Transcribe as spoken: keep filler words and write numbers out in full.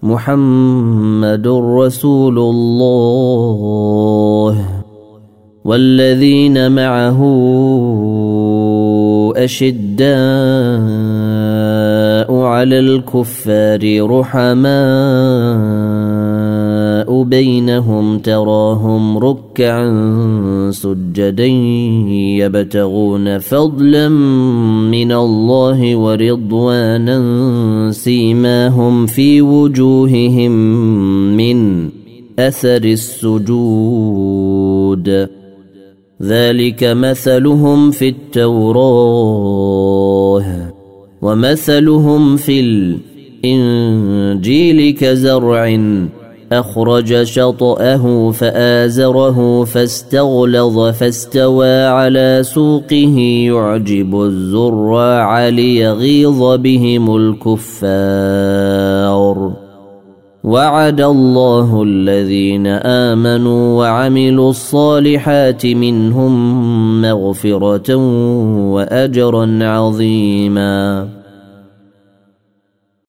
محمد رسول الله والذين معه أشداء على الكفار رحماء بينهم تراهم ركعا سجدا يبتغون فضلا من الله ورضوانا سيماهم في وجوههم من أثر السجود ذلك مثلهم في التوراة ومثلهم في الإنجيل كزرع أخرج شطأه فآزره فاستغلظ فاستوى على سوقه يعجب الزراع ليغيظ بهم الكفار وعد الله الذين آمنوا وعملوا الصالحات منهم مغفرة وأجرا عظيما.